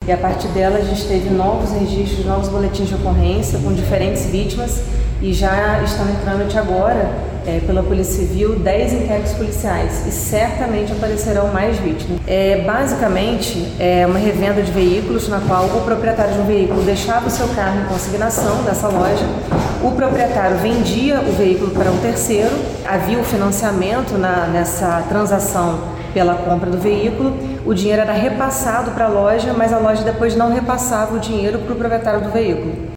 e a partir dela a gente teve novos registros, novos boletins de ocorrência com diferentes vítimas e já estão em trâmite agora pela Polícia Civil 10 inquéritos policiais e certamente aparecerão mais vítimas. Basicamente é uma revenda de veículos na qual o proprietário de um veículo deixava o seu carro em consignação dessa loja, o proprietário vendia o veículo para um terceiro, havia o financiamento nessa transação pela compra do veículo, o dinheiro era repassado para a loja, mas a loja depois não repassava o dinheiro para o proprietário do veículo.